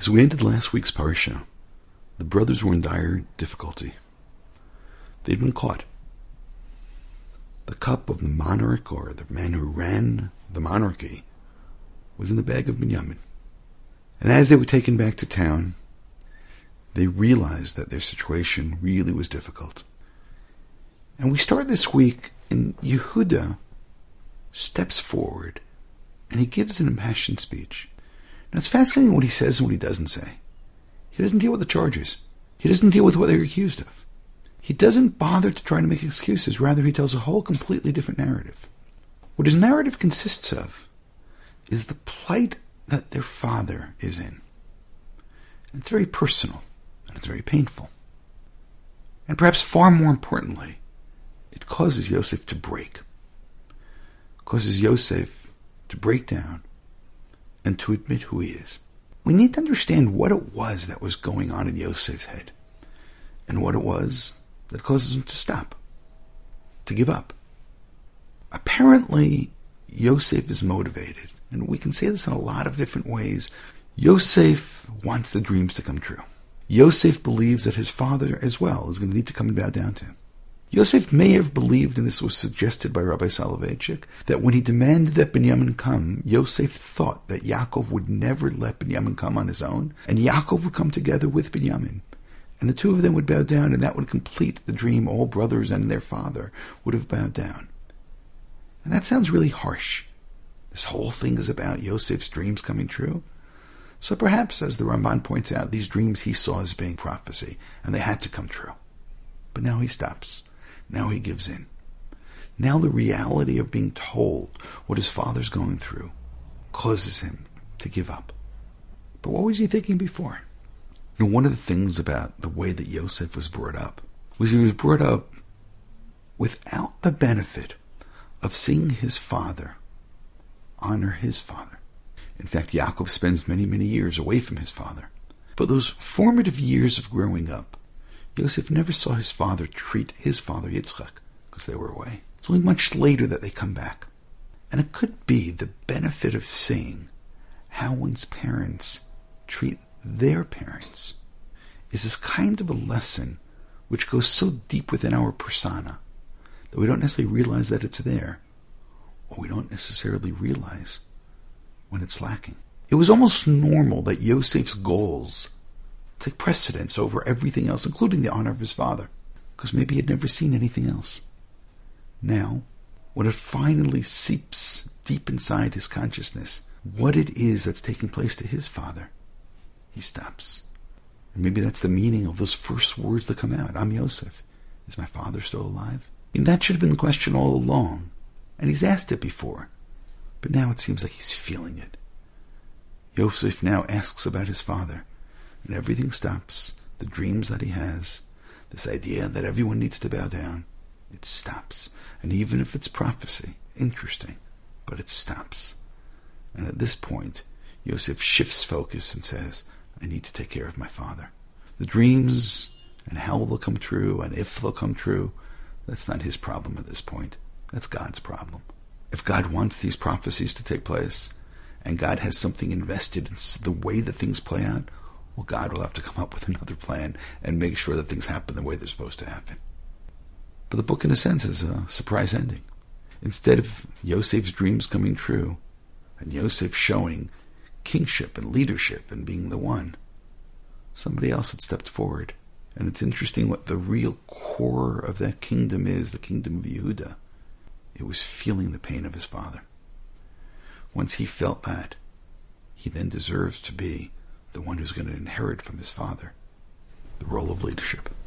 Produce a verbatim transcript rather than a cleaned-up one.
As we ended last week's parsha, the brothers were in dire difficulty. They'd been caught. The cup of the monarch, or the man who ran the monarchy, was in the bag of Binyamin. And as they were taken back to town, they realized that their situation really was difficult. And we start this week, and Yehuda steps forward, and he gives an impassioned speech. Now, it's fascinating what he says and what he doesn't say. He doesn't deal with the charges. He doesn't deal with what they're accused of. He doesn't bother to try to make excuses. Rather, he tells a whole completely different narrative. What his narrative consists of is the plight that their father is in. And it's very personal, and it's very painful. And perhaps far more importantly, it causes Yosef to break. It causes Yosef to break down and to admit who he is. We need to understand what it was that was going on in Yosef's head, and what it was that causes him to stop, to give up. Apparently, Yosef is motivated, and we can say this in a lot of different ways. Yosef wants the dreams to come true. Yosef believes that his father as well is going to need to come and bow down to him. Yosef may have believed, and this was suggested by Rabbi Soloveitchik, that when he demanded that Binyamin come, Yosef thought that Yaakov would never let Binyamin come on his own, and Yaakov would come together with Binyamin, and the two of them would bow down, and that would complete the dream. All brothers and their father would have bowed down. And that sounds really harsh. This whole thing is about Yosef's dreams coming true. So perhaps, as the Ramban points out, these dreams he saw as being prophecy, and they had to come true. But now he stops. Now he gives in. Now the reality of being told what his father's going through causes him to give up. But what was he thinking before? You know, one of the things about the way that Yosef was brought up was he was brought up without the benefit of seeing his father honor his father. In fact, Yaakov spends many, many years away from his father. But those formative years of growing up, Yosef never saw his father treat his father Yitzchak, because they were away. It's only much later that they come back. And it could be the benefit of seeing how one's parents treat their parents is this kind of a lesson which goes so deep within our persona that we don't necessarily realize that it's there, or we don't necessarily realize when it's lacking. It was almost normal that Yosef's goals take precedence over everything else, including the honor of his father, because maybe he had never seen anything else. Now, when it finally seeps deep inside his consciousness what it is that's taking place to his father, he stops. And maybe that's the meaning of those first words that come out. I'm Yosef. Is my father still alive? I mean, that should have been the question all along. And he's asked it before. But now it seems like he's feeling it. Yosef now asks about his father. And everything stops. The dreams that he has. This idea that everyone needs to bow down. It stops. And even if it's prophecy, interesting, but it stops. And at this point, Yosef shifts focus and says, I need to take care of my father. The dreams and how they'll come true and if they'll come true, that's not his problem at this point. That's God's problem. If God wants these prophecies to take place, and God has something invested in the way that things play out, well, God will have to come up with another plan and make sure that things happen the way they're supposed to happen. But the book, in a sense, is a surprise ending. Instead of Yosef's dreams coming true, and Yosef showing kingship and leadership and being the one, somebody else had stepped forward. And it's interesting what the real core of that kingdom is, the kingdom of Yehuda. It was feeling the pain of his father. Once he felt that, he then deserves to be the one who's going to inherit from his father the role of leadership.